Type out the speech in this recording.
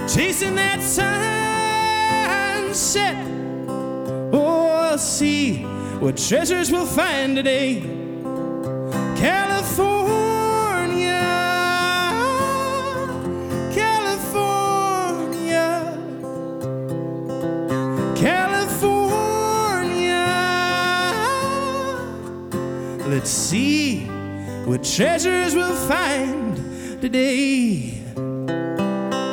chasing that sunset. Oh, I'll see what treasures we'll find today. California, California, California. Let's see what treasures we'll find today.